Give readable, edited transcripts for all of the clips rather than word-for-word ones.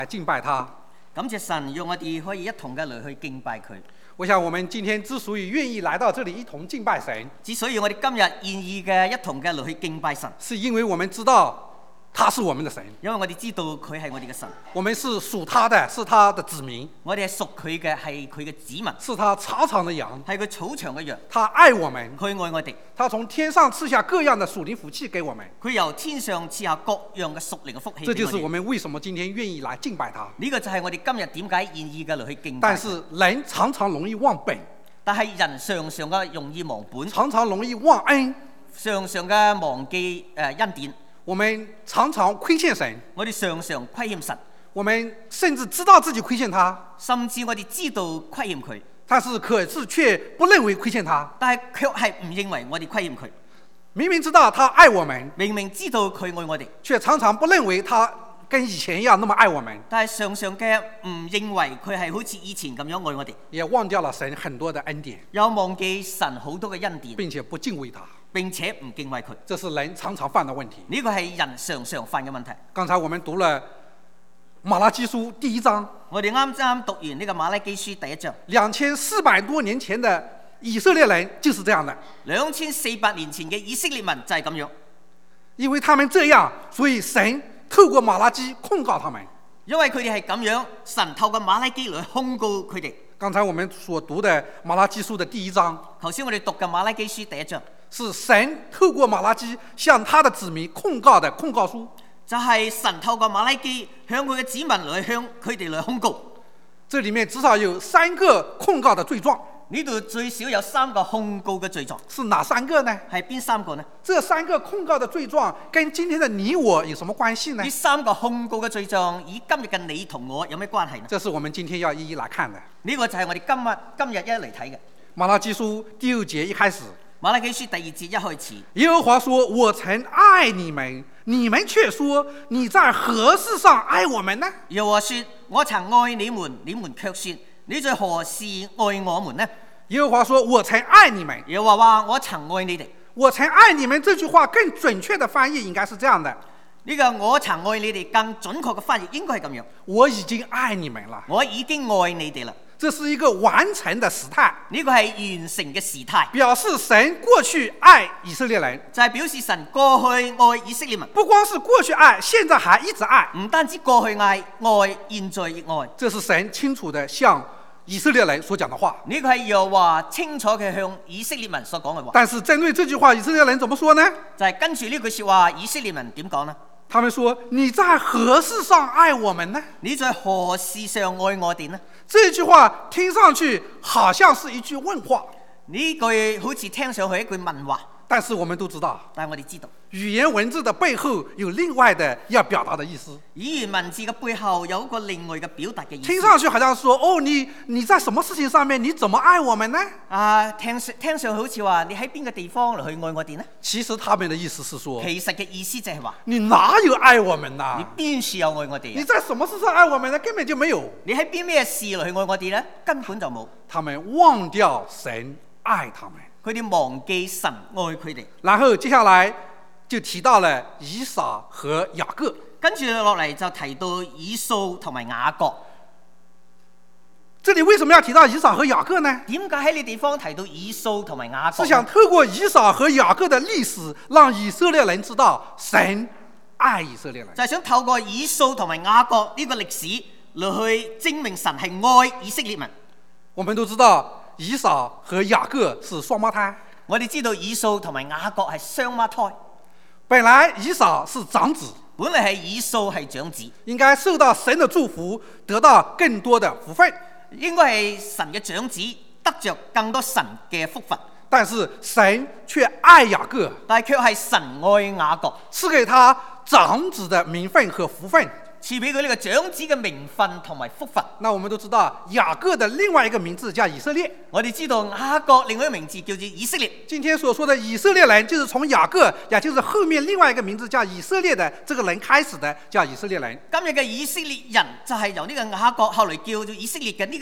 敬拜他。 感謝神，讓我哋可以一同嘅嚟去敬拜佢。 我想我們今天之所以願意來到這裡一同敬拜神， 之所以我哋今日願意嘅一同嘅嚟去敬拜神， 是因為我們知道他是我們的神， 因為我哋知道佢係我哋嘅神， 我們是屬他的，是他的子民， 我哋係屬佢嘅，係佢嘅子民， 是他草場的羊， 係佢草場嘅羊。 他愛我們， 佢愛我哋， 他從天上賜下各樣的屬靈福氣給我們， 佢由天上賜下各樣嘅屬靈嘅福氣。 這就是我們為什麼今天願意來敬拜他。 呢個就係我哋今日點解願意嘅嚟去敬拜。 但是人常常容易忘本， 但係人常常嘅容易忘本， 常常容易忘恩， 常常嘅忘記恩典。 我們常常虧欠神， 我哋常常虧欠神， 我們甚至知道自己虧欠他， 甚至我哋知道虧欠佢， 但是可是卻不認為虧欠他， 但係卻係唔認為我哋虧欠佢。 明明知道他愛我們， 明明知道佢愛我哋， 卻常常不認為他跟以前一樣那麼愛我們， 但係常常嘅唔認為佢係好似以前咁樣愛我哋， 也忘掉了神很多的恩典， 又忘記神好多嘅恩典， 並且不敬畏他， 並且唔敬畏佢。 這是人常常犯的問題。 呢個係人常常犯嘅問題。 剛才我們讀了馬拉基書第1章， 我哋啱啱讀完呢個馬拉基書第1章 2400多年前的以色列人就是這樣的 ，2400年前嘅以色列民就係咁樣， 因為他們這樣，所以神透過馬拉基控告他們。 因為佢哋係咁樣，神透過馬拉基嚟控告佢哋。 剛才我們所讀的馬拉基書的第1章， 頭先我哋讀嘅馬拉基書第1章， 是神透過馬拉基向他的子民控告的控告書， 就係神透過馬拉基向佢嘅子民嚟向佢哋嚟控告。 這裡面至少有3個控告的罪狀。 呢度最少有3個控告嘅罪狀， 是哪3個呢？ 係邊3個呢？ 這3個控告的罪狀跟今天的你我有什麼關係呢？ 呢3個控告嘅罪狀與今日嘅你同我有咩關係呢？ 這是我們今天要一一來看的。 呢個就係我哋今日一嚟睇嘅。 馬拉基書第6節一開始， 馬拉基書第2節一開始， 耶和華說：我曾愛你們，你們卻說你在何事上愛我們呢？ 耶和華說：我曾愛你們，你們卻說你在何事愛我們呢？ 耶和華說：我曾愛你們。 耶和華話：我曾愛你哋。 我曾愛你們這句話更準確的翻譯應該是這樣的： 呢個我曾愛你哋更準確嘅翻譯應該係咁樣。 我已經愛你們了。 我已經愛你哋啦。 這是一個完成的時態， 呢個係完成嘅時態， 表示神過去愛以色列人， 就係表示神過去愛以色列民。 不光是過去愛，現在還一直愛。 唔單止過去愛，現在亦愛。 這是神清楚地向以色列人所講的話。 呢個係耶和華清楚嘅向以色列民所講嘅話。 但是針對這句話，以色列人怎麼說呢？ 就係跟住呢句說話，以色列民點講呢？ 他們說：你在何事上愛我們呢？ 你在何事上愛我哋呢？ 這句話聽上去好像是一句問話， 呢句好似聽上去一句問話， 但是我們都知道， 但係我哋知道語言文字的背後有另外的要表達的意思。 語言文字嘅背後有一個另外嘅表達嘅意思。 聽上去好像說：哦，你在什麼事情上面，你怎麼愛我們呢？ 聽上去好似話你喺邊個地方嚟去愛我哋呢？ 其實他們的意思是說， 其實嘅意思就係話， 你哪有愛我們啊？ 你邊處有愛我哋啊？ 你在什麼事上愛我們呢？根本就沒有。 你喺邊咩事嚟去愛我哋呢？根本就冇。 他們忘掉神愛他們， 佢哋忘記神愛佢哋。 然後接下來就提到了以掃和雅各， 跟住落嚟就提到以掃同埋雅各。 這裡為什麼要提到以掃和雅各呢？ 點解喺呢地方提到以掃同埋雅各？ 是想透過以掃和雅各的歷史，讓以色列人知道神愛以色列人。 就係想透過以掃同埋雅各呢個歷史嚟去證明神係愛以色列民。 我們都知道以掃和雅各是雙胞胎。 我哋知道以掃同埋雅各係雙胞胎。 本來以掃是長子， 本來係以掃係長子， 應該受到神的祝福，得到更多的福分。 應該係神嘅長子，得着更多神嘅福分。 但是神卻愛雅各， 但係卻係神愛雅各， 賜給他長子的名分和福分。 賜俾佢呢個長子嘅名分同埋福分。 那我們都知道雅各的另外一個名字叫以色列。 我哋知道雅各另外一個名字叫做以色列。 今天所說的以色列人，就是從雅各，也就是後面另外一個名字叫以色列的這個人開始的，叫以色列人。 今日嘅以色列人就係由呢個雅各後來叫做以色列嘅呢個人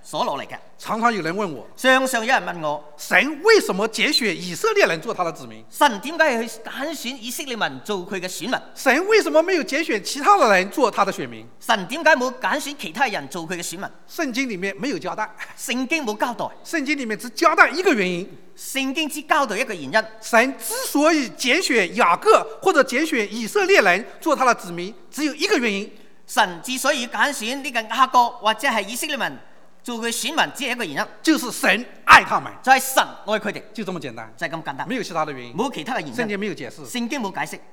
所落嚟嘅。 常常有人問我， 常常有人問我， 神為什麼揀選以色列人做他的子民？ 神點解去揀選以色列民做佢嘅選民？ 神為什麼沒有揀選其他的人做他的選民？ 神點解冇揀選其他人做佢嘅選民？ 聖經裡面沒有交代， 聖經冇交代， 聖經裡面只交代一個原因。 聖經只交代一個原因。 神之所以揀選雅各或者揀選以色列人做他的子民，只有一個原因。 神之所以揀選呢個雅各或者係以色列民做佢選民，只係一個原因， 就是神愛他們， 就係神愛佢哋， 就這麼簡單， 就係咁簡單， 沒有其他的原因， 冇其他嘅原因。 聖經沒有解釋， 聖經冇解釋。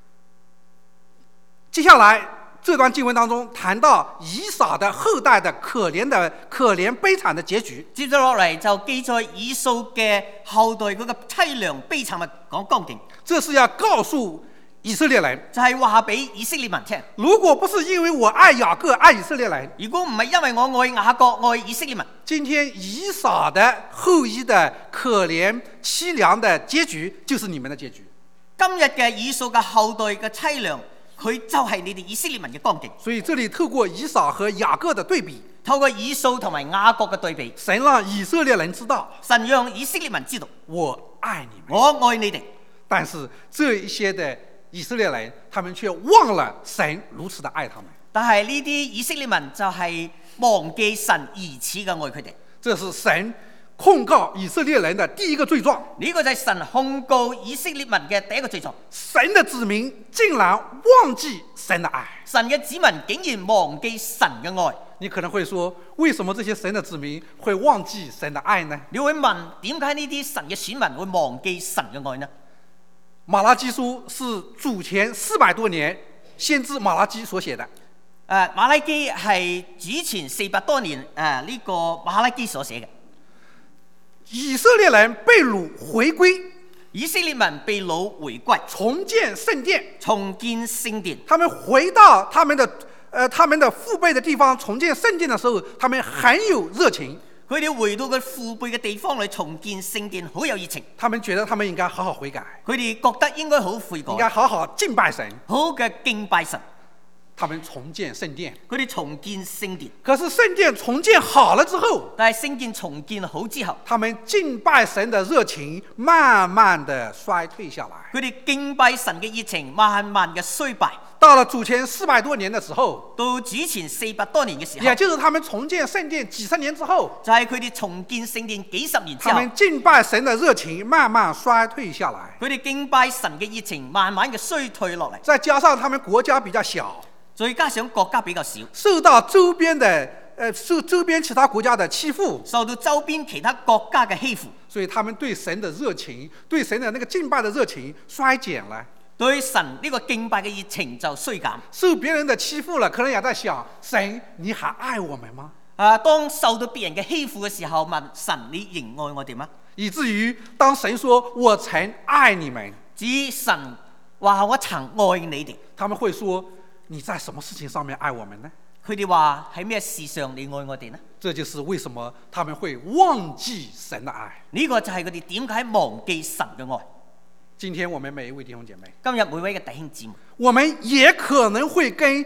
接下來這段經文當中談到以撒的後代的可憐悲慘的結局。 接咗落嚟就記載以掃嘅後代嗰個淒涼悲慘嘅光景。 這是要告訴以色列人， 就係話俾以色列民聽， 如果不是因為我愛雅各愛以色列人， 如果唔係因為我愛雅各愛以色列民， 今天以撒的後裔的可憐淒涼的結局就是你們的結局。 今日嘅以掃嘅後代嘅淒涼，佢就係你哋以色列民嘅光景。 所以這裡透過以撒和雅各的對比， 透過以掃同埋雅各嘅對比， 神讓以色列人知道， 神讓以色列民知道， 我愛你們， 我愛你哋。 但是這一些的以色列人，他們卻忘了神如此的愛他們。 但係呢啲以色列民就係忘記神如此嘅愛佢哋。 這是神控告以色列人的第一個罪狀。 呢個就係神控告以色列民嘅第一個罪狀。 神的子民竟然忘記神的愛。 神嘅子民竟然忘記神嘅愛。 你可能會說，為什麼這些神的子民會忘記神的愛呢？ 你會問，點解呢啲神嘅選民會忘記神嘅愛呢？ 馬拉基書是主前400多年先知馬拉基所寫的。 馬拉基係主前400多年呢個馬拉基所寫嘅。 以色列人被擄回歸， 以色列民被擄回歸， 重建聖殿， 重建聖殿。 他們回到他們的父輩的地方重建聖殿的時候，他們很有熱情。 佢哋回到佢父輩嘅地方裏重建聖殿，好有熱情。 他們覺得他們應該好好悔改， 佢哋覺得應該好悔改， 應該好好敬拜神， 好嘅敬拜神。 他們重建聖殿， 佢哋重建聖殿。 可是聖殿重建好了之後， 但係聖殿重建好之後， 他們敬拜神的熱情慢慢的衰退下來。 佢哋敬拜神嘅熱情慢慢嘅衰敗。 到了主前400多年的時候， 到主前400多年嘅時候， 也就是他們重建聖殿幾十年之後， 就係佢哋重建聖殿幾十年之後， 他們敬拜神的熱情慢慢衰退下來。 佢哋敬拜神嘅熱情慢慢嘅衰退落嚟。 再加上他們國家比較小， 再加上國家比較少， 受到周邊其他國家的欺負， 受到周邊其他國家嘅欺負， 所以他們對神的熱情，對神的那個敬拜的熱情衰減了。 對神呢個敬拜嘅熱情就衰減。 受別人的欺負了，可能也在想：神，你還愛我們嗎？ 當受到別人嘅欺負嘅時候，問神：你仍愛我哋嗎？ 以至於當神說我曾愛你們， 至於神話我曾愛你哋， 他們會說：你在什麼事情上面愛我們呢？ 佢哋話喺咩事上你愛我哋呢？ 這就是為什麼他們會忘記神的愛。 呢個就係佢哋點解忘記神嘅愛。 今天我們每一位弟兄姐妹， 今日每位嘅弟兄姊妹， 我們也可能會跟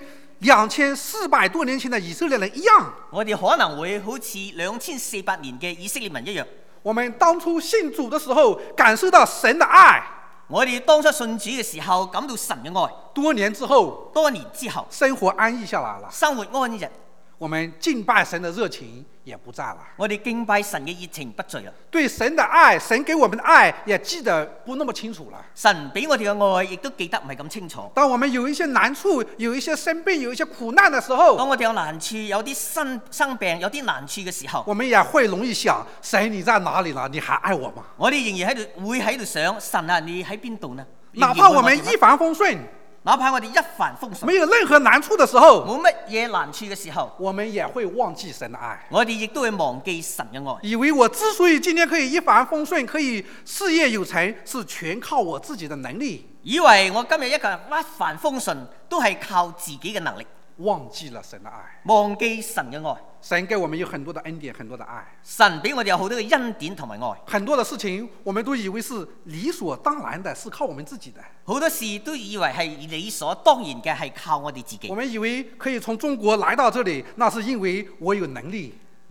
2400多年前的以色列人一樣， 我哋可能會好似2400年嘅以色列民一樣。 我們當初信主的時候感受到神的愛， 我哋當初信主嘅時候感到神嘅愛， 多年之後生活安逸下來了， 生活安逸， 我們敬拜神的熱情也不在了， 我哋敬拜神嘅熱情不在啦， 對神的愛，神給我們的愛也記得不那麼清楚了。 神俾我哋嘅愛亦都記得唔係咁清楚。 當我們有一些難處，有一些生病，有一些苦難的時候， 當我哋有難處，有啲生病，有啲難處嘅時候， 我們也會容易想：神，你在哪裡呢？你還愛我嗎？ 我哋仍然會喺度想：神啊，你喺邊度呢？ 哪怕我們一帆風順， 哪怕我哋一帆風順， 沒有任何難處的時候， 冇乜嘢難處嘅時候， 我們也會忘記神的愛。 我哋亦都會忘記神嘅愛， 以為我之所以今天可以一帆風順，可以事業有成，是全靠我自己的能力。 以為我今日一個人一帆風順，都係靠自己嘅能力， 忘記了神的愛， 忘記神嘅愛。 神給我們有很多的恩典，很多的愛。 神俾我哋有好多嘅恩典同埋愛。 很多的事情，我們都以為是理所當然的，是靠我們自己的。 好多事都以為係理所當然嘅，係靠我哋自己。 我們以為可以從中國來到這裡，那是因為我有能力。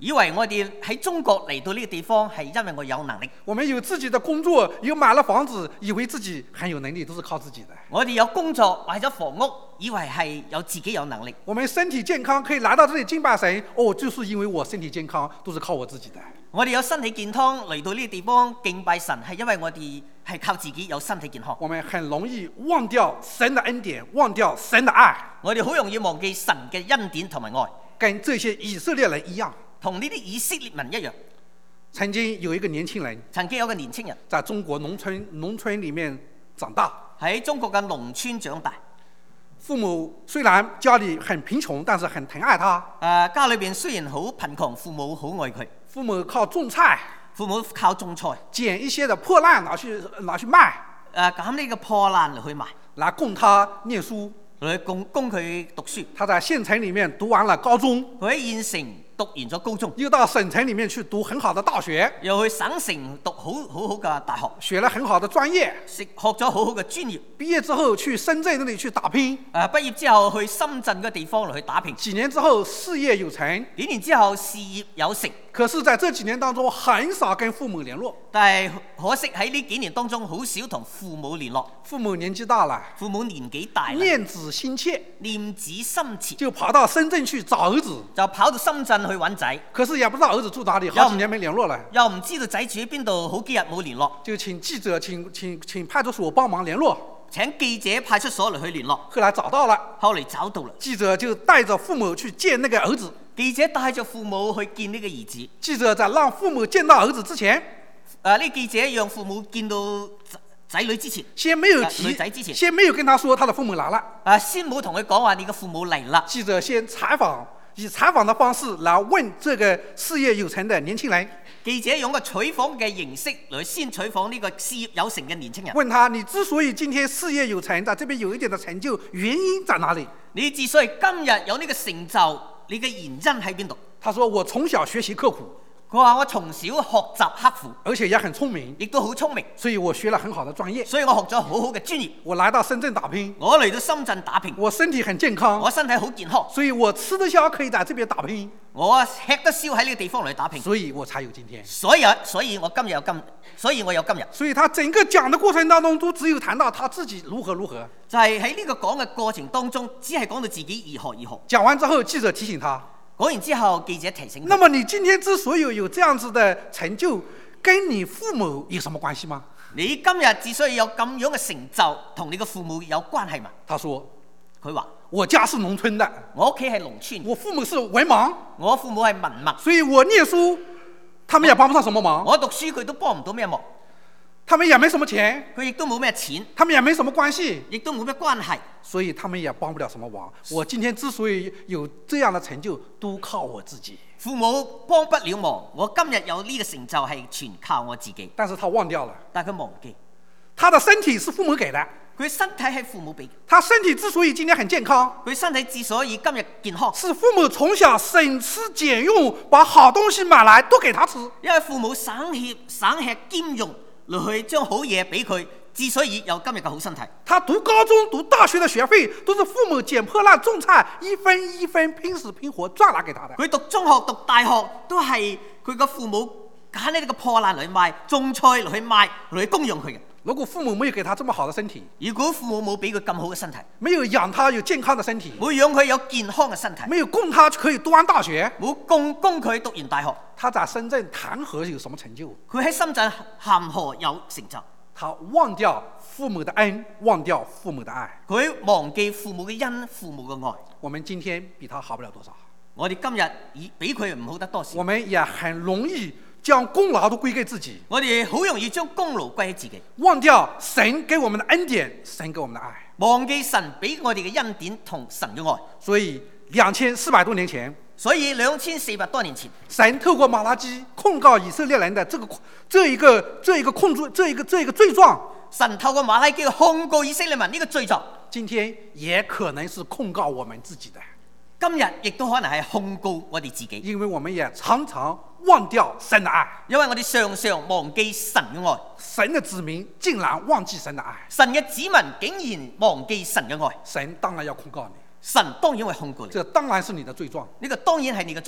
以為我哋喺中國嚟到呢個地方係因為我有能力， 我們有自己的工作，有買了房子，以為自己很有能力，都是靠自己的。 我哋有工作買咗房屋，以為係有自己有能力。 我們身體健康可以來到這裡敬拜神，就是因為我身體健康，都是靠我自己的。 我哋有身體健康嚟到呢個地方敬拜神，係因為我哋係靠自己有身體健康。 我們很容易忘掉神的恩典，忘掉神的愛。 我哋好容易忘記神嘅恩典同埋愛， 跟這些以色列人一樣。 同呢啲以色列民一樣。 曾經有一個年輕人， 曾經有個年輕人在中國農村裡面長大， 喺中國嘅農村長大。 父母雖然家裡很貧窮，但是很疼愛他。 家裏邊雖然好貧窮，父母好愛佢。 父母靠種菜， 父母靠種菜， 撿一些的破爛拿去賣。 揀呢個破爛嚟去賣， 來供他念書， 嚟供佢讀書。 他在縣城裡面讀完了高中， 佢喺縣城讀完咗高中， 又到省城裡面去讀很好的大學， 又去省城讀好嘅大學， 學了很好的專業， 學咗好好嘅專業。 畢業之後去深圳那裡去打拼， 畢業之後去深圳嘅地方嚟去打拼。 幾年之後事業有成， 幾年之後事業有成。 可是在這幾年當中很少跟父母聯絡， 但係可惜喺呢幾年當中好少同父母聯絡。 父母年紀大了， 父母年紀大了， 念子心切， 念子心切， 就跑到深圳去找兒子， 就跑到深圳去揾仔。 可是也不知道兒子住哪裡，好幾年沒聯絡了， 又唔知道仔住喺邊度，好幾日冇聯絡， 就請記者請派出所幫忙聯絡， 請記者派出所嚟去聯絡。 後來找到了， 後嚟找到了， 記者就帶着父母去見那個兒子。 記者帶着父母去見呢個兒子。 記者在讓父母見到兒子之前， 呢記者讓父母見到仔女之前， 先沒有提， 女仔之前， 先沒有跟他說他的父母來了。 先冇同佢講話你嘅父母嚟啦。 記者先採訪，以採訪的方式來問這個事業有成的年輕人。 記者用個採訪嘅形式嚟先採訪呢個事業有成嘅年輕人。 問他：你之所以今天事業有成，在這邊有一點的成就，原因在哪裡？ 你之所以今日有呢個成就，你嘅原因喺邊度？ 他說：我從小學習刻苦。 佢話我從小學習刻苦， 而且也很聰明， 亦都好聰明， 所以我學了很好的專業。 所以我學咗好好嘅專業。 我來到深圳打拼， 我嚟到深圳打拼， 我身體很健康， 我身體好健康， 所以我吃得消可以在這邊打拼， 我吃得消喺呢個地方嚟打拼， 所以我才有今天。 所以我今日有今，所以我有今日。 所以他整個講的過程當中，都只有談到他自己如何， 就係喺呢個講嘅過程當中，只係講到自己如何。 講完之後，記者提醒他。 講完之後，記者提醒他。 那麼你今天之所以有這樣子的成就，跟你父母有什麼關係嗎？ 你今日之所以有咁樣嘅成就，同你嘅父母有關係嘛？ 他說： 佢話我家是農村的， 我屋企係農村， 我父母是文盲， 我父母係文盲， 所以我念書，他們也幫不上什麼忙。 我讀書佢都幫唔到咩忙。 他們也沒什麼錢， 佢亦都冇咩錢， 他們也沒什麼關係， 亦都冇咩關係， 所以他們也幫不了什麼忙。我今天之所以有這樣的成就，都靠我自己。 父母幫不了忙，我今日有呢個成就係全靠我自己。 但是他忘掉了， 但佢忘記， 他的身體是父母給的， 佢身體係父母俾。 他身體之所以今天很健康， 佢身體之所以今日健康， 是父母從小省吃儉用，把好東西買來都給他吃。 因為父母省吃儉用嚟去將好嘢俾佢，之所以有今日嘅好身體。 他讀高中、讀大學的學費都是父母撿破爛種菜，一分一分拼死拼活賺來給他的。 佢讀中學、讀大學都係佢個父母揀呢個破爛嚟賣，種菜嚟去賣，嚟去供養佢嘅。 如果父母沒有給他這麼好的身體， 如果父母冇俾佢咁好嘅身體， 沒有養他有健康的身體， 冇養佢有健康嘅身體， 沒有供他可以讀完大學， 冇供佢讀完大學， 他在深圳談何有什麼成就？ 佢喺深圳談何有成就？ 他忘掉父母的恩，忘掉父母的愛， 佢忘記父母嘅恩、父母嘅愛。 我們今天比他好不了多少， 我哋今日比佢唔好得多少。 我們也很容易將功勞都歸給自己， 我哋好容易將功勞歸喺自己， 忘掉神給我們的恩典，神給我們的愛， 忘記神俾我哋嘅恩典同神嘅愛。 所以2400多年前， 所以2400多年前， 神透過馬拉基控告以色列人的這一個罪狀， 神透過馬拉基控告以色列民呢個罪狀， 今天也可能是控告我們自己的。 今日亦都可能係控告我哋自己， 因為我們也常常忘掉神的愛， 因為我哋常常忘記神嘅愛， 神的子民竟然忘記神的愛， 神嘅子民竟然忘記神嘅愛， 神當然要控告你， 神當然會控告你， 這當然是你的罪狀。 呢個當然係你嘅罪狀。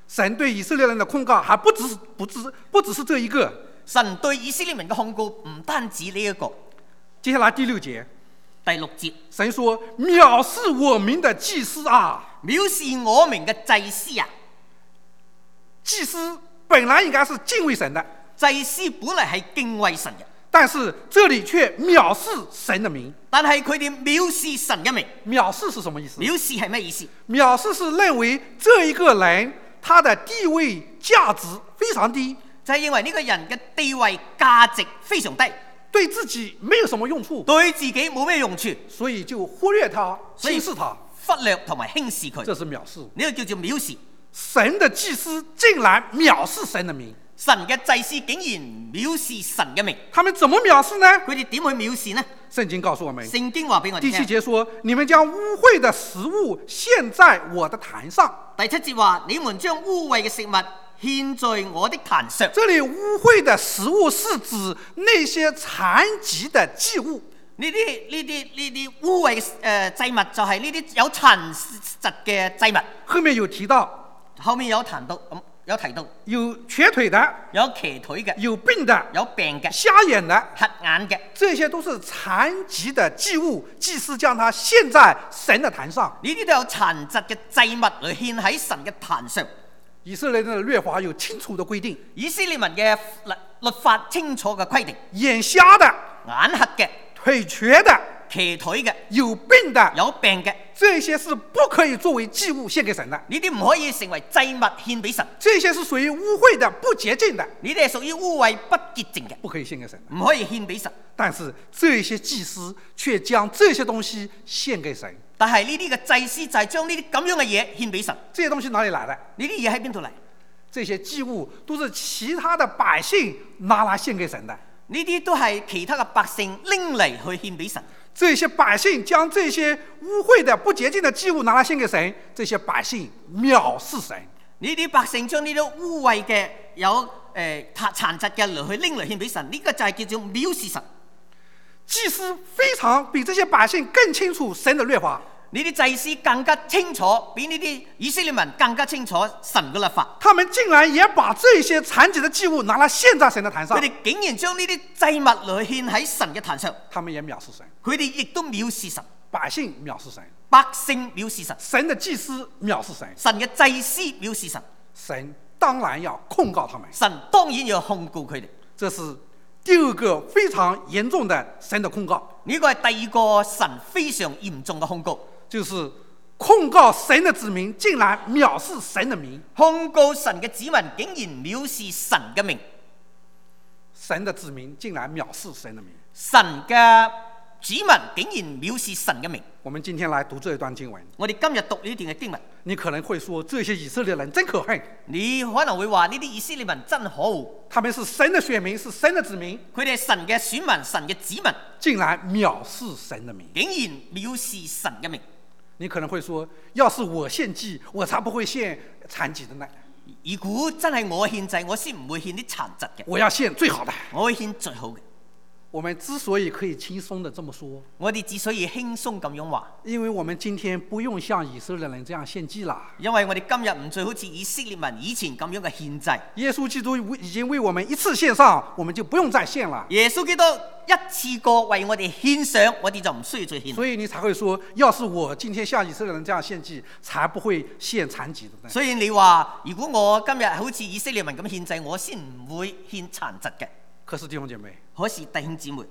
神對以色列人的控告還不只是這一個。 神對以色列民嘅控告唔單止呢一個。 接下來第6節， 第6節， 神說：藐視我名的祭司啊， 藐視我名嘅祭司啊！ 祭司本來應該是敬畏神的， 祭司本嚟係敬畏神嘅， 但是這裡卻藐視神的名。 但係佢哋藐視神嘅名。 藐視是什麼意思？ 藐視係咩意思？ 藐視是認為這一個人他的地位價值非常低， 就係認為呢個人嘅地位價值非常低， 對自己沒有什麼用處， 對自己冇咩用處， 所以就忽略他、輕視他， 忽略同埋輕視佢。 這是藐視。 呢個叫做藐視。 神的祭司竟然藐視神的名， 神嘅祭司竟然藐視神嘅名。 他們怎麼藐視呢？ 佢哋點去藐視呢？ 聖經告訴我們， 聖經話俾我哋聽。 第7節說：你們將污穢的食物獻在我的壇上。 第7節話：你們將污穢嘅食物獻在我的壇上。 這裡污穢的食物是指那些殘疾的祭物。 呢啲污穢祭物就係呢啲有殘疾嘅祭物。 後面有提到， 後面有提到有瘸腿的， 有瘸腿嘅， 有病的， 有病嘅， 瞎眼的， 瞎眼嘅， 這些都是殘疾的祭物，祭司將它獻在神的壇上。 呢啲都有殘疾嘅祭物嚟獻喺神嘅壇上。 以色列人的律法有清楚的規定， 以色列民嘅律法清楚嘅規定， 眼瞎的、 眼瞎嘅、 腿瘸的、 瘸腿嘅、 有病的， 有病嘅， 這些是不可以作為祭物獻給神的。 呢啲唔可以成為祭物獻俾神。 這些是屬於污穢的、不潔淨的， 呢啲係屬於污穢不潔淨嘅， 不可以獻給神的。 唔可以獻俾神。 但是這些祭司卻將這些東西獻給神。 但係呢啲嘅祭司就係將呢啲咁樣嘅嘢獻俾神。 這些東西哪裡來的？ 呢啲嘢喺邊度嚟？ 這些祭物都是其他的百姓拿來獻給神的。 呢啲都係其他嘅百姓拎嚟去獻俾神。 這些百姓將這些污穢的、不潔淨的祭物拿來獻給神，這些百姓藐視神。 呢啲百姓將呢啲污穢嘅有殘疾嘅嚟去拎嚟獻俾神，呢個就係叫做藐視神。 祭司非常比這些百姓更清楚神的律法。 呢啲祭司更加清楚，比呢啲以色列民更加清楚神嘅律法。 他們竟然也把這些殘疾的祭物拿來獻在神的壇上。 佢哋竟然將呢啲祭物嚟獻喺神嘅壇上。 他們也藐視神。 佢哋亦都藐視神。 百姓藐視神。 百姓藐視神。 神的祭司藐視神。 神嘅祭司藐視神。 神當然要控告他們。 神當然要控告佢哋。 這是第二個非常嚴重的神的控告。 呢個係第二個神非常嚴重嘅控告。 就是控告神的子民竟然藐視神的名。 控告神嘅子民竟然藐視神嘅名。 神的子民竟然藐視神的名。 神嘅子民竟然藐視神嘅名。 我們今天來讀這一段經文。 我哋今日讀呢段嘅經文。 你可能會說，這些以色列人真可恨。 你可能會話呢啲以色列民真可惡。 他們是神的選民，是神的子民。 佢哋係神嘅選民，神嘅子民， 竟然藐視神的名。 竟然藐視神嘅名。 你可能會說，要是我獻祭，我才不會獻殘疾的呢。 如果真係我獻祭，我先唔會獻啲殘疾嘅。 我要獻最好的。 我會獻最好嘅。 我們之所以可以輕鬆地這麼說， 我哋之所以輕鬆咁樣話， 因為我們今天不用像以色列人這樣獻祭啦。 因為我哋今日唔再好似以色列民以前咁樣嘅獻祭。 耶穌基督已經為我們一次獻上，我們就不用再獻了。 耶穌基督一次過為我哋獻上，我哋就唔需要再獻。 所以你才會說，要是我今天像以色列人這樣獻祭，才不會獻殘疾的。 所以你話，如果我今日好似以色列民咁獻祭，我先唔會獻殘疾嘅。 可是弟兄姐妹， 可是弟兄姊妹，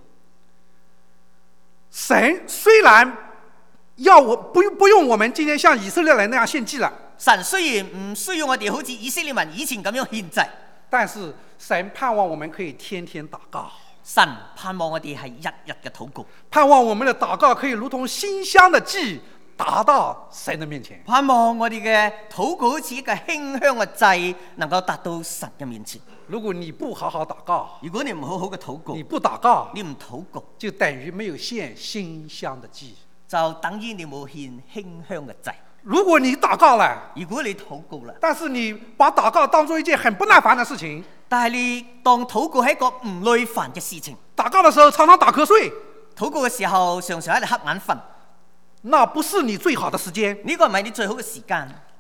神雖然要我不用我們今天像以色列人那樣獻祭了， 神雖然唔需要我哋好似以色列民以前咁樣獻祭， 但是神盼望我們可以天天禱告。 神盼望我哋係日日嘅禱告， 盼望我們的禱告可以如同馨香的祭達到神的面前。 盼望我哋嘅禱告好似一個馨香嘅祭，能夠達到神嘅面前。 如果你不好好禱告， 如果你唔好好嘅禱告， 你不禱告， 你唔禱告， 就等於沒有獻馨香的祭， 就等於你冇獻馨香嘅祭。 如果你禱告了， 如果你禱告啦， 但是你把禱告當作一件很不耐煩的事情， 但係你當禱告係一個唔耐煩嘅事情， 禱告的時候常常打瞌睡， 禱告嘅時候常常喺度瞌眼瞓， 那不是你最好的時間， 呢個唔係你最好嘅時間，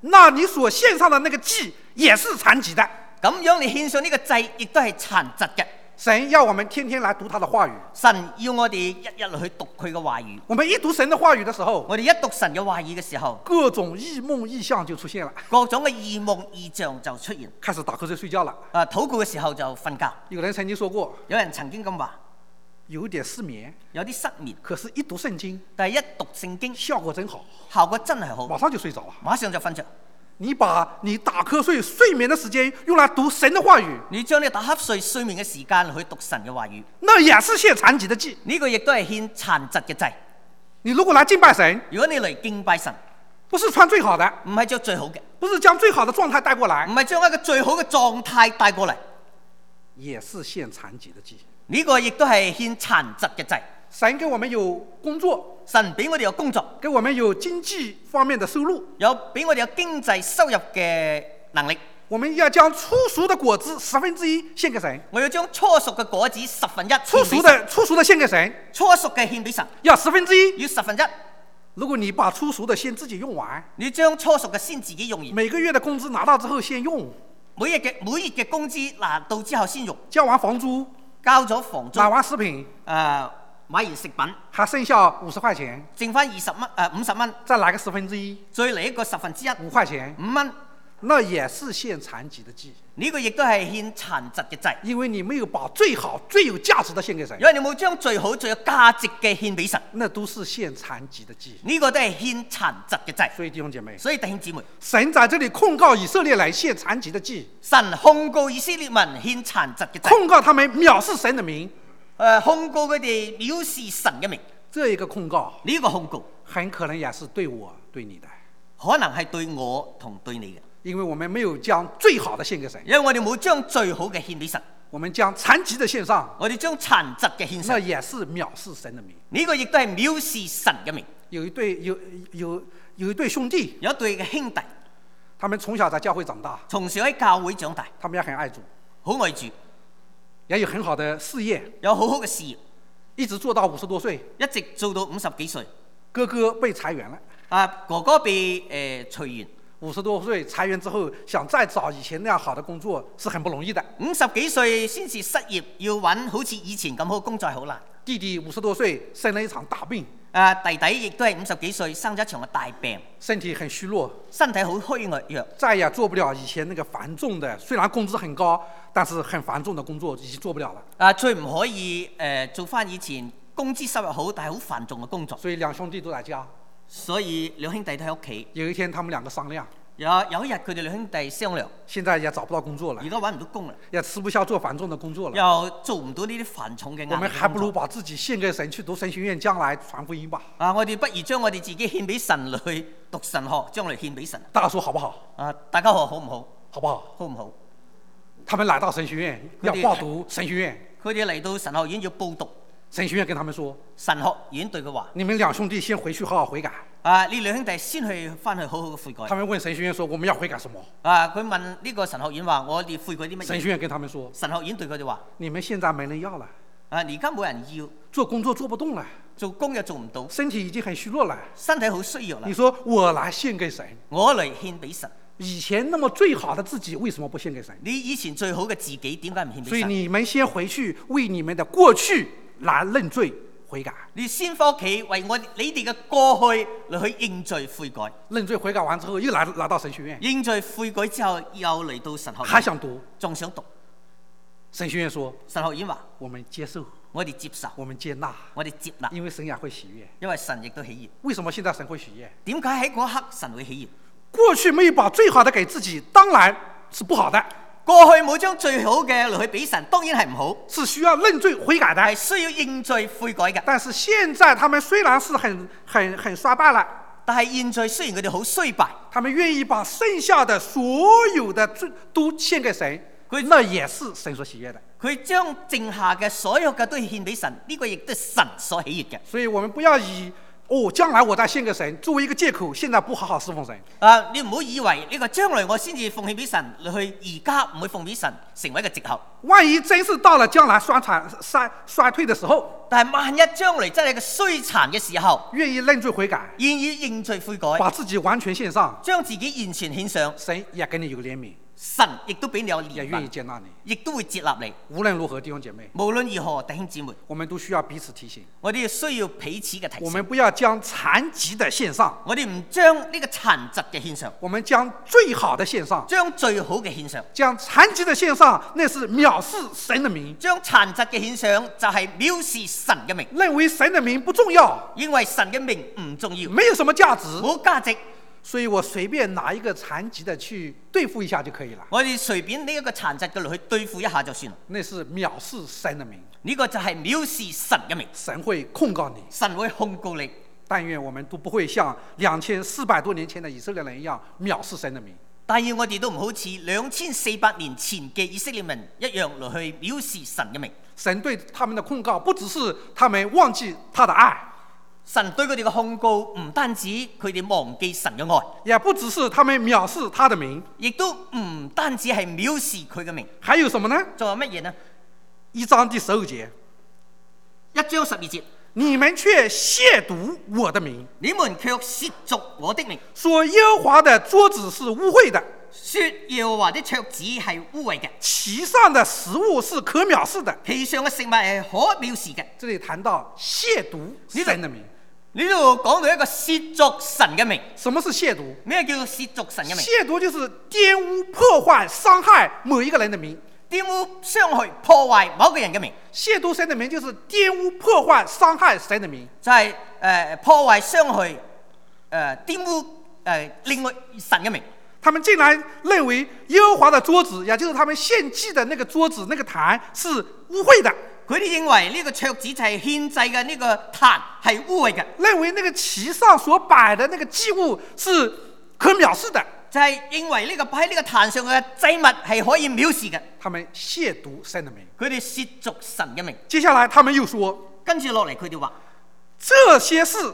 那你所獻上的那個祭也是殘疾的。 咁樣你獻上呢個祭，亦都係殘疾嘅。 神要我們天天來讀他的話語， 神要我哋一日去讀佢嘅話語。 我們一讀神的話語的時候， 我哋一讀神嘅話語嘅時候， 各種異夢異象就出現了， 各種嘅異夢異象就出現。 開始打瞌睡睡覺了。 禱告嘅時候就瞓覺。 有人曾經說過， 有人曾經咁話， 有點失眠， 有啲失眠， 可是一讀聖經， 但係一讀聖經， 效果真好， 效果真係好， 馬上就睡着了。 馬上就瞓着。 你把你打瞌睡睡眠的時間用來讀神的話語， 你將你打瞌睡睡眠嘅時間去讀神嘅話語， 那也是獻殘疾的祭。 呢個亦都係獻殘疾嘅祭。 你如果來敬拜神， 如果你嚟敬拜神， 不是穿最好的， 唔係着最好嘅， 不是將最好的狀態帶過來， 唔係將一個最好嘅狀態帶過嚟， 也是獻殘疾的祭。 呢個亦都係獻殘疾嘅祭。 神給我們有工作， 神俾我哋有工作， 給我們有經濟方面的收入， 有俾我哋有經濟收入嘅能力。 我們要將初熟的果子1/10獻給神， 我要將初熟嘅果子1/10 初熟的獻給神， 初熟嘅獻俾神， 要1/10， 要1/10。 如果你把初熟的先自己用完， 你將初熟嘅先自己用完， 每個月的工資拿到之後先用， 每月嘅工資拿到之後先用， 交完房租， 交咗房租， 買完食品， 買完食品， 還剩下50塊錢， 剩翻50蚊， 再來個1/10， 再嚟一個1/10， 5塊錢 ，5蚊， 那也是獻殘疾的祭。 呢個亦都係獻殘疾嘅祭， 因為你沒有把最好最有價值的獻給神， 因為你冇將最好最有價值嘅獻俾神， 那都是獻殘疾的祭。 呢個都係獻殘疾嘅祭。 所以弟兄姐妹， 所以弟兄姊妹， 神在這裡控告以色列來獻殘疾的祭， 神控告以色列民獻殘疾嘅祭， 控告他們藐視神的名。 控告佢哋藐視神嘅名。 這一個控告， 呢個控告很可能也是對我對你的， 可能係對我同對你嘅， 因為我們沒有將最好的獻給神， 因為我哋冇將最好嘅獻俾神， 我們將殘疾的獻上， 我哋將殘疾嘅獻那上， 也是藐視神的名。 呢個亦都係藐視神嘅名。 有一對兄弟， 有一對嘅兄弟， 他們從小在教會長大， 從小喺教會長大， 他們也很愛主， 好愛主， 也有很好的事業， 有好好嘅事業， 一直做到50多歲。 一直做到50幾歲。 哥哥被裁員了， 哥哥被裁員 ，50多歲裁員之後，想再找以前那樣好的工作是很不容易的。 50幾歲先至失業，要揾好似以前咁好工作係好難。 弟弟50多歲生了一場大病， 弟弟亦都係50幾歲生咗一場嘅大病， 身體很虛弱， 身體好虛弱， 再也做不了以前那個繁重的，雖然工資很高，但是很繁重的工作已經做不了了。 最唔可以做翻以前工資收入好但係好繁重嘅工作。 所以兩兄弟都在家。 所以兩兄弟都喺屋企。 有一天他們兩個商量， 有一日佢哋兩兄弟商量， 現在也找不到工作了， 而家揾唔到工啦， 也吃不消做繁重的工作了， 又做唔到呢啲繁重嘅。 我們還不如把自己獻給神，去讀神學院，將來傳福音吧。 我哋不如將我哋自己獻俾神去讀神學，將來獻俾神。 大家說好不好？ 大家好唔好？ 好不好？ 好唔好？ 他們來到神學院，要報讀神學院。 佢哋嚟到神學院要報讀。 神學院跟他們說： 神學院對佢話： 你們兩兄弟先回去好好悔改。 呢兩兄弟先去翻去好好嘅悔改。 他們問神學院說：我們要悔改什麼？ 佢問呢個神學院話：我哋悔改啲乜嘢？ 神學院跟他們說： 神學院對佢哋話： 你們現在沒人要了。 而家冇人要， 做工作做不動了， 做工又做唔到， 身體已經很虛弱了， 身體好衰弱啦。 你說我來獻給神， 我嚟獻俾神。 以前那麼最好的自己為什麼不獻給神？ 你以前最好嘅自己點解唔獻俾神？ 所以你們先回去為你們的過去來認罪悔改。 你先翻屋企為你哋嘅過去嚟去認罪悔改。 認罪悔改完之後又來到神學院。 認罪悔改之後又嚟到神學院。 還想讀？ 仲想讀？ 神學院說： 神學院話： 我們接受， 我哋接受， 我們接納， 我哋接納， 因為神也會喜悅。 因為神亦都喜悅。 為什麼現在神會喜悅？ 點解喺嗰一刻神會喜悅？ 過去沒有把最好的給自己，當然是不好的。 過去冇將最好嘅嚟去俾神，當然係唔好， 是需要認罪悔改的， 係需要認罪悔改嘅。 但是現在他們雖然是很衰敗了， 但係現在雖然佢哋好衰敗， 他們願意把剩下的所有的都獻給神，那也是神所喜悅的。 佢將剩下嘅所有嘅都獻俾神，呢個亦都係神所喜悅嘅。 所以我們不要以将來我再獻給神，作為一個借口，現在不好好侍奉神。 你唔好以為呢個將來我先至奉獻俾神，你去而家唔會奉獻俾神，成為一個藉口。 萬一真是到了將來衰退的時候， 但係萬一將來真係個衰殘嘅時候， 願意認罪悔改， 願意認罪悔改， 把自己完全獻上， 將自己完全獻上， 神也給你有憐憫， 神亦都俾你有憐也願意憫， 接納你。 亦都會接納你。 無論如何，弟兄姐妹， 無論如何，弟兄姊妹， 我們都需要彼此提醒， 我哋需要彼此嘅提醒。 我們不要將殘疾的獻上， 我哋唔將呢個殘疾嘅獻上， 我們將最好的獻上。 將最好嘅獻上。 將殘疾的獻上，那是藐視神的名， 將殘疾嘅獻上就係藐視神嘅名， 認為神的名不重要， 因為神嘅名唔重要， 沒有什麼價值， 冇價值， 所以我隨便拿一個殘疾的去對付一下就可以了。 我哋隨便呢一個殘疾嘅嚟去對付一下就算。 那是藐視神的名， 呢個就係藐視神嘅名， 神會控告你。 神會控告你。 但願我們都不會像2400多年前的以色列人一樣藐視神的名。 但願我哋都唔好似2400年前嘅以色列民一樣嚟去藐視神嘅名。 神對他們的控告不只是他們忘記他的愛， 神對佢哋嘅控告唔單止佢哋忘記神嘅愛， 也不只是他們藐視他的名， 亦都唔單止係藐視佢嘅名。 還有什麼呢？ 仲有乜嘢呢 1章第12節， 1章12節， 你們卻褻瀆我的名， 你們卻褻瀆我的名， 說耶和華的桌子是污穢的， 說耶和華的桌子係污穢嘅， 其上的食物是可藐視的。 其上嘅食物係可藐視嘅。 這裡談到褻瀆神的名。 呢度講到一個褻瀆神嘅名。 什麼是褻瀆？ 咩叫做褻瀆神嘅名？ 褻瀆就是玷污、破壞、傷害某一個人的名。 玷污、傷害、破壞某個人嘅名。 褻瀆神的名就是玷污、破壞、傷害神的名。 就係破壞、傷害、玷污另外神嘅名。 他們竟然認為耶和華的桌子，也就是他們獻祭的那個桌子、那個壇是污穢的。 佢哋認為呢個桌子就係獻祭嘅呢個壇係污穢嘅， 認為那個其上所擺的那個祭物是可藐視的。 就係認為呢個擺喺呢個壇上嘅祭物係可以藐視嘅。 他們褻瀆神的名。 佢哋褻瀆神嘅名。 接下來他們又說， 跟住落嚟佢哋話這些事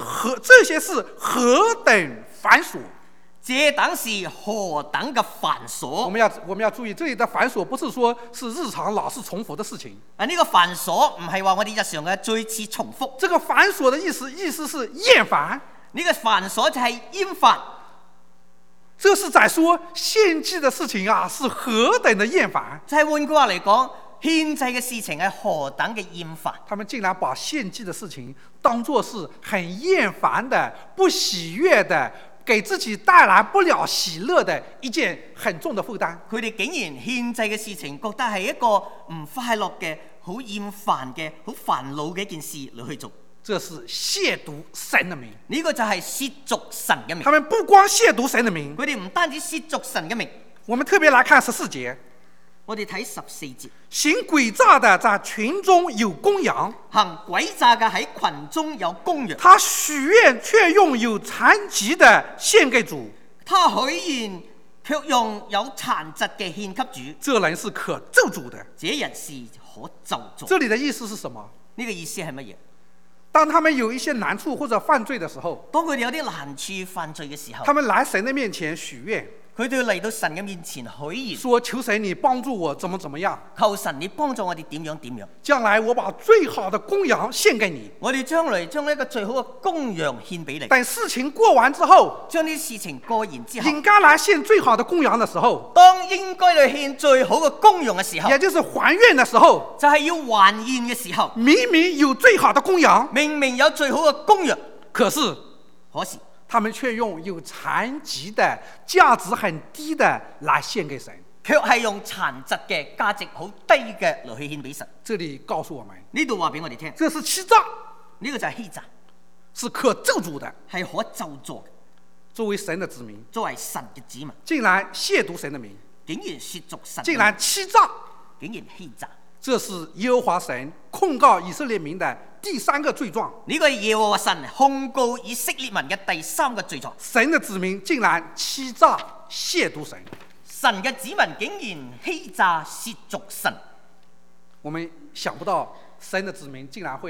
何等繁瑣。 這等是何等嘅繁瑣。 我們要注意，這裡的繁瑣不是說是日常老是重複的事情。 呢個繁瑣唔係話我哋日常嘅再次重複。 這個繁瑣的意思是厭煩。 呢個繁瑣就係厭煩。 這是在說獻祭的事情啊，是何等的厭煩。 就係換句話嚟講，獻祭嘅事情係何等嘅厭煩。 他們竟然把獻祭的事情當作是很厭煩的、不喜悅的，給自己帶來不了喜樂的一件很重的負擔。 佢哋竟然獻祭嘅事情覺得係一個唔快樂嘅、好厭煩嘅、好煩惱嘅一件事嚟去做。 這是褻瀆神的名。 呢個就係褻瀆神嘅名。 他們不光褻瀆神的名， 佢哋唔單止褻瀆神嘅名。 我們特別來看14節。 我哋睇14節。 行詭詐的在群中有公羊， 行詭詐嘅喺群中有公羊。 他許願卻用有殘疾的獻給主， 他許願卻用有殘疾嘅獻給主。 這人是可咒詛的。 這人是可咒詛。 這裡的意思是什麼？ 呢個意思係乜嘢？ 當他們有一些難處或者犯罪的時候， 當佢哋有啲難處犯罪嘅時候， 他們來神的面前許願， 佢哋嚟到神嘅面前許願， 說求神你幫助我怎麼樣， 求神你幫助我哋點樣， 將來我把最好的公羊獻給你。 我哋將來將呢個最好嘅公羊獻俾你。 等事情過完之後， 將啲事情過完之後， 應該來獻最好的公羊的時候， 當應該去獻最好嘅公羊嘅時候， 也就是還願的時候， 就係要還願嘅時候， 明明有最好的公羊， 明明有最好嘅公羊， 可是他們卻用有殘疾的、價值很低的來獻給神， 卻係用殘疾嘅、價值好低嘅嚟去獻俾神。 這裡告訴我們， 呢度話俾我哋聽， 這是欺詐， 呢個就係欺詐， 是可咒詛的， 係可咒詛嘅。 作為神的子民， 作為神嘅子民， 竟然褻瀆神的名， 竟然褻瀆神， 竟然欺詐， 竟然欺詐。 這是耶和華神控告以色列民的第3個罪狀。 呢個係耶和華神控告以色列民嘅第3個罪狀。 神的子民竟然欺詐褻瀆神， 神嘅子民竟然欺詐褻瀆神。 我們想不到神的子民竟然會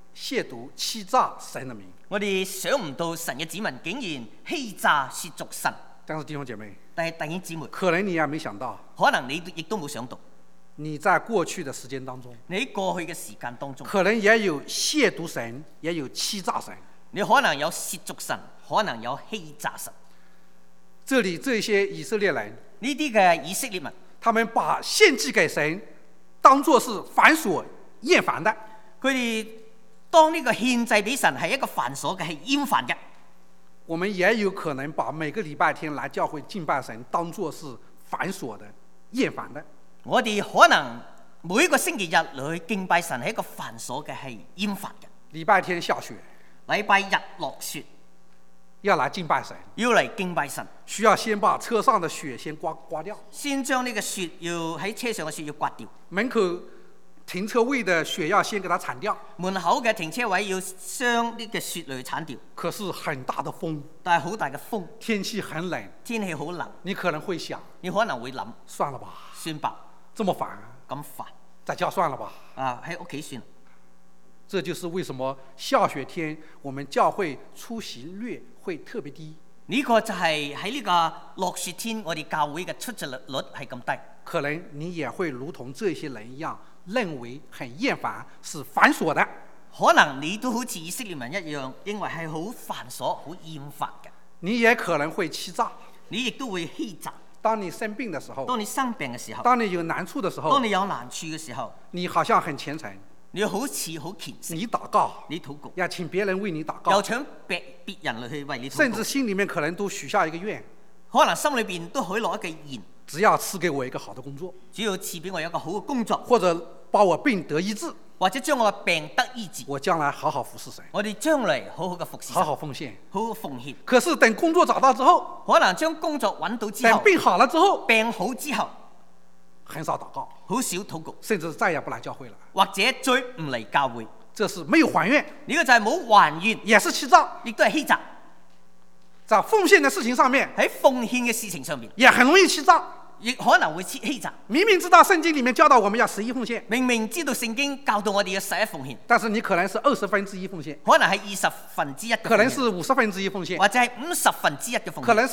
亵瀆、欺詐神的名。 我哋想唔到神嘅子民竟然欺詐褻瀆神。 但是弟兄姐妹， 但係弟兄姊妹， 可能你也沒想到， 可能你亦都冇想到， 你在過去的時間當中， 你喺過去嘅時間當中， 可能也有褻瀆神，也有欺詐神。 你可能有褻瀆神，可能有欺詐神。 這裡這些以色列人， 呢啲嘅以色列民， 他們把獻祭給神當作是繁瑣厭煩的。 佢哋當呢個獻祭俾神係一個繁瑣嘅，係厭煩嘅。 我們也有可能把每個禮拜天來教會敬拜神當作是繁瑣的、厭煩的。 我哋可能每一個星期日嚟去敬拜神係一個繁瑣嘅，係厭煩嘅。 禮拜天下雪， 禮拜日落雪， 要來敬拜神， 要嚟敬拜神， 需要先把車上的雪先刮掉， 先將呢個雪要喺車上嘅雪要刮掉， 門口停車位的雪要先給它鏟掉。 門口嘅停車位要將呢個雪嚟鏟掉。 可是很大的風， 但係好大嘅風， 天氣很冷， 天氣好冷， 你可能會想， 你可能會諗， 算了吧， 算吧， 這麼煩啊， 咁煩在家算了吧。 喺屋企算。 這就是為什麼下雪天我們教會出席率會特別低。 呢個就係喺呢個落雪天，我哋教會嘅出席率係咁低。 可能你也會如同這些人一樣，認為很厭煩，是繁瑣的。 可能你都好似以色列民一樣，認為係好繁瑣、好厭煩嘅。 你也可能會欺詐， 你亦都會欺詐。 當你生病的時候， 當你生病嘅時候， 當你有難處的時候， 當你有難處嘅時候， 你好像很虔誠， 你好似好虔誠， 你禱告， 你禱告， 要請別人為你禱告， 又請別人嚟去為你禱告， 甚至心裡面可能都許下一個願， 可能心裏邊都許落一個願， 只要賜給我一個好的工作， 只要賜俾我一個好嘅工作， 或者把我病得醫治， 或者將我嘅病得醫治， 我將來好好服侍神， 我哋將來好好嘅服侍神， 好好奉獻， 好好奉獻。 可是等工作找到之後， 可能將工作揾到之後， 等病好了之後， 病好之後， 很少禱告， 好少禱告， 甚至再也不來教會了， 或者再唔嚟教會。 這是沒有還願， 呢個就係冇還願， 也是欺詐， 亦都係欺詐。 在奉獻的事情上面， 喺奉獻嘅事情上面， 也很容易欺詐。 亦可能會欺詐。 明明知道聖經裡面教導我們要11奉獻， 明明知道聖經教導我哋要11奉獻， 但是你可能是1/20奉獻， 可能係1/20嘅奉獻， 可能是1/50奉獻， 或者係1/50嘅奉獻， 可能是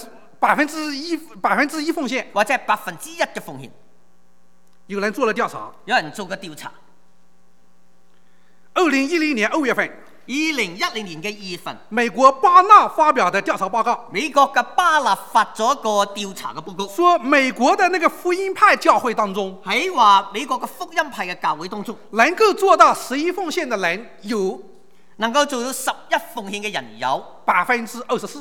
1%奉獻， 或者係1%嘅奉獻。 有人做了調查， 有人做過調查。 2010年2月份 2010年嘅2月份， 美國巴納發表的調查報告， 美國嘅巴納發咗一個調查嘅報告， 說美國的那個福音派教會當中， 喺話美國嘅福音派嘅教會當中， 能夠做到11奉獻的人有能夠做到11奉獻嘅人有 24%，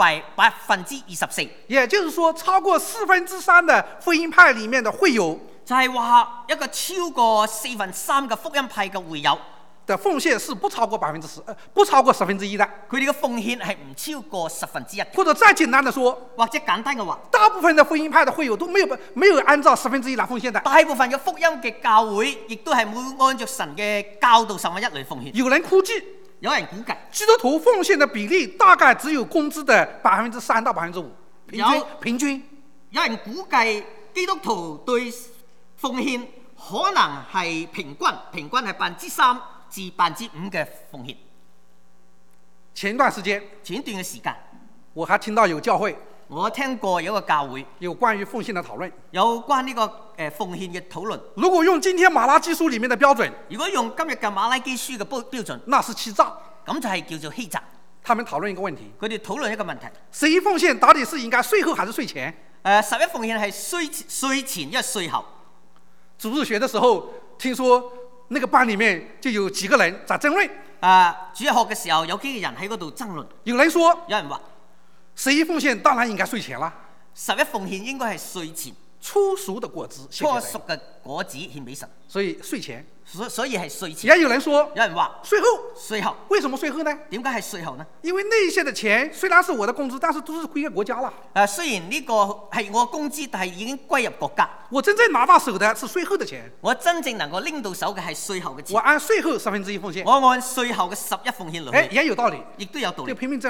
24%， 也就是說超過3/4的福音派裡面的會友， 就係話一個超過3/4嘅福音派嘅會友的奉獻是不超過10%，不超過1/10的。 佢哋嘅奉獻係唔超過1/10， 或者再簡單的說， 或者簡單嘅話， 大部分的福音派的會友都沒有按照1/10來奉獻的。 大部分嘅福音嘅教會亦都係冇按照神嘅教導1/10嚟奉獻。 有人估計， 有人估計基督徒奉獻的比例大概只有工資的3%到5%，平均。 有人估計基督徒對奉獻可能係平均係3%至5%嘅奉獻。 前段時間， 前一段嘅時間， 我還聽到有教會， 我聽過有一個教會有關於奉獻的討論， 有關呢個奉獻嘅討論。 如果用今天馬拉基書裡面的標準， 如果用今日嘅馬拉基書嘅標準， 那是欺詐。 咁就係叫做欺詐。 他們討論一個問題， 佢哋討論一個問題 11奉獻到底是應該稅後還是稅前 ？11奉獻係稅前因為稅後。 主日學的時候，聽說那個班裡面就有幾個人在爭論。 主日學嘅時候有幾個人喺嗰度爭論。 有人說， 有人話 11奉獻當然應該稅前啦 ，11奉獻應該係稅前。 初熟的果子， 初熟嘅果子獻俾神， 所以稅前。 所以係稅前。 也有人說， 有人話稅後。 稅後。 為什麼稅後呢？ 點解係稅後呢？ 因為那些的錢雖然是我的工資，但是都是歸給國家了。 雖然呢個係我工資，但係已經歸入國家。 我真正拿到手的是稅後的錢。 我真正能夠拎到手嘅係稅後嘅錢。 我按稅後1/10奉獻。 我按稅後嘅11奉獻落去。 也有道理， 亦都有道理。 就拼命爭論。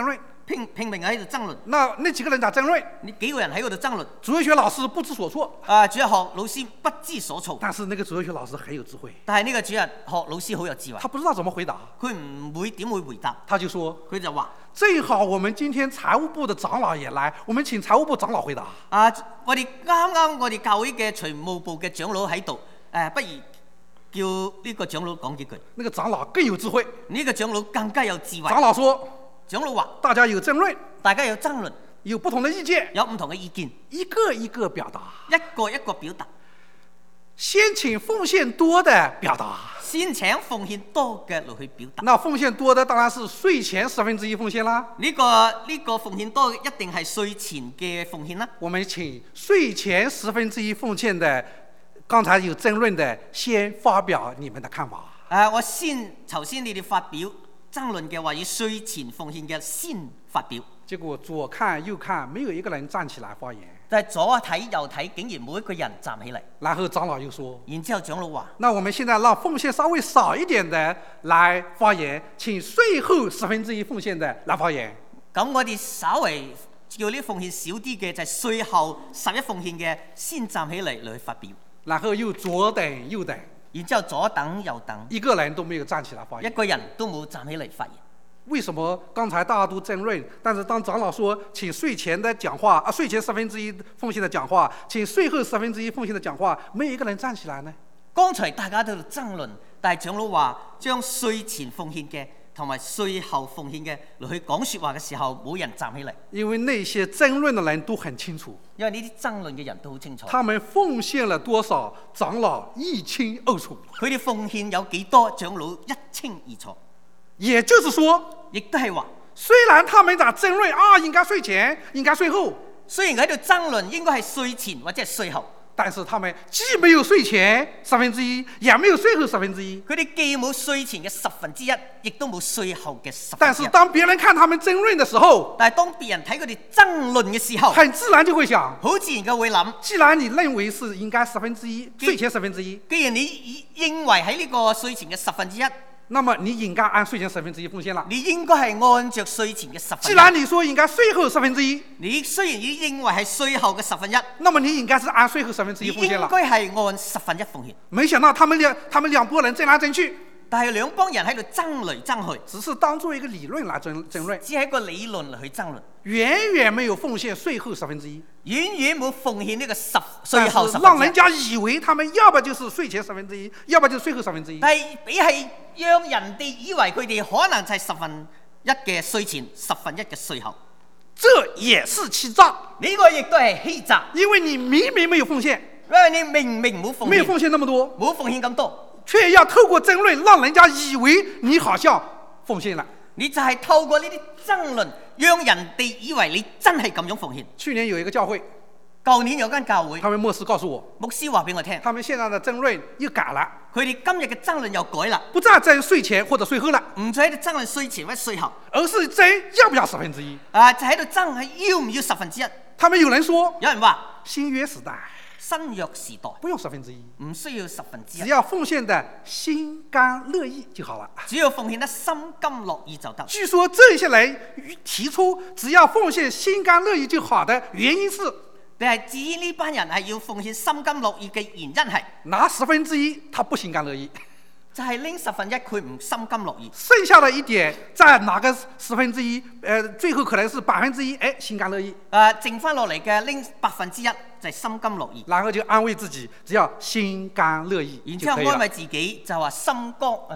拼命喺度爭論。 那幾個人在爭論？ 你幾個人喺嗰度爭論？ 主日學老師不知所措。 主日學老師不知所措。 但是那個主日學老師很有智慧。 但係呢個主日學老師好有智慧。 他不知道怎麼回答。 佢唔會點會回答？ 他就說： 佢就話： 正好我們今天財務部的長老也來，我們請財務部長老回答。 我哋啱我哋教會嘅財務部嘅長老喺度，不如叫呢個長老講幾句。 那個長老更有智慧。 呢個長老更加有智慧。 長老說： 長老話： 大家有爭論， 大家有爭論， 有不同的意見， 有唔同嘅意見， 一個一個表達， 一個一個表達。 先請奉獻多的表達， 先請奉獻多嘅嚟去表達。 那奉獻多的當然是稅前1/10奉獻啦。 呢個奉獻多一定係稅前嘅奉獻啦。 我們請稅前1/10奉獻的，剛才有爭論的，先發表你們的看法。 頭先你哋發表爭論嘅話，以稅前奉獻嘅先發表。 結果左看右看，沒有一個人站起來發言。 但係左睇右睇，竟然冇一個人站起嚟。 然後長老又說： 然之後長老話： 那我們現在讓奉獻稍微少一點的來發言，請稅後1/10奉獻的來發言。 咁我哋稍微叫呢奉獻少啲嘅，就係稅後11奉獻嘅先站起嚟去發表。 然後又左等右等， 然之後左等右等， 一個人都沒有站起來發言， 一個人都冇站起嚟發言。 為什麼剛才大家都爭論，但是當長老說請稅前的講話，稅前1/10奉獻的講話，請稅後1/10奉獻的講話，沒有一個人站起來呢？ 剛才大家都喺度爭論，但係長老話將稅前奉獻嘅同埋稅後奉獻嘅嚟去講説話嘅時候，冇人站起嚟。 因為那些爭論的人都很清楚， 因為呢啲爭論嘅人都好清楚， 他們奉獻了多少，長老一清二楚。 佢哋奉獻有幾多，長老一清二楚。 也就是說， 亦都係話， 雖然他們在爭論啊，應該稅前，應該稅後， 雖然喺度爭論應該係稅前或者係稅後， 但是他們既沒有稅前1/10，也沒有稅後1/10。 佢哋既冇稅前嘅1/10，亦都冇稅後嘅1/10。 但是當別人看他們爭論的時候， 但係當別人睇佢哋爭論嘅時候， 很自然就會想， 好自然嘅會諗， 既然你認為是應該1/10，稅前1/10， 既然你認為喺呢個稅前嘅1/10， 那麼你應該按稅前1/10奉獻了。 你應該係按着稅前嘅1/10。 既然你說應該稅後1/10， 你雖然你認為係稅後嘅1/10， 那麼你應該是按稅後1/10奉獻了。 你應該係按1/10奉獻。 沒想到他們兩撥人爭來爭去， 但係兩幫人喺度爭嚟爭去， 只是當作一個理論來爭論， 只係一個理論嚟去爭論， 遠遠沒有奉獻稅後1/10， 遠遠冇奉獻呢個但稅後是讓人 1/10。 家以為他們要不就是稅前1/10，要不就是稅後1/10。 但係比係讓人哋以為佢哋可能就係1/10嘅稅前，1/10嘅稅後， 這也是欺詐。 呢個亦都係欺詐， 因為你明明沒有奉獻， 因為你明明冇奉獻， 沒有奉獻那麼多， 冇奉獻咁多， 卻要透過爭論讓人家以為你好像奉獻了。 你就係透過呢啲爭論，讓人哋以為你真係咁樣奉獻。 去年有一個教會， 舊年有間教會， 他們牧師告訴我， 牧師話俾我聽， 他們現在的爭論又改了， 佢哋今日嘅爭論又改啦， 不再爭稅前或者稅後了， 唔再喺度爭論稅前或者稅後， 而是爭要不要1/10。 就喺度爭係要唔要1/10。 他們有人說， 有人話新約時代新約時代不用1/10， 唔需要1/10， 只要奉獻的心甘樂意就好了。 只要奉獻得心甘樂意就得。 據說這些人提出只要奉獻心甘樂意就好的原因是， 但係至於呢班人係要奉獻心甘樂意嘅原因係， 拿1/10他不心甘樂意， 就係拎1/10佢唔心甘樂意， 剩下的一點再拿個1/10，最後可能是1%，心甘樂意。 剩翻落嚟嘅拎1%就係心甘樂意， 然後就安慰自己，只要心甘樂意然之後就可以了。 安慰自己就話心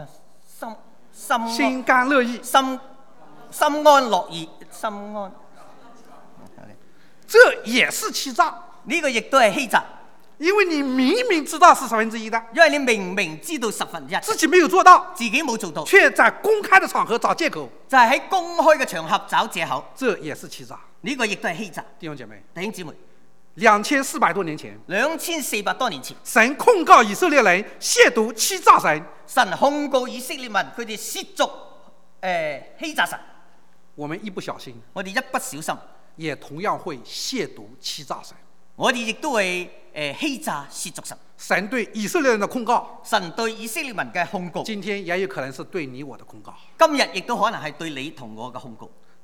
甘樂意， 心安樂意，心安。 這也是欺詐， 呢個亦都係欺詐， 因為你明明知道是1/10的， 因為你明明知道1/10， 自己沒有做到， 自己冇做到， 卻在公開的場合找借口， 就係喺公開嘅場合找藉口， 這也是欺詐。 呢個亦都係欺詐。 弟兄姐妹弟兄姊妹 ，2400多年前， 2400多年前， 神控告以色列人褻瀆欺詐神， 神控告以色列民佢哋褻瀆欺詐神。 我們一不小心， 我哋一不小心， 也同樣會褻瀆欺詐神。 我哋亦都會欺詐褻瀆神。 神對以色列人的控告， 神對以色列民嘅控告， 今天也有可能是對你我的控告。 今日亦都可能係對你同我嘅控告。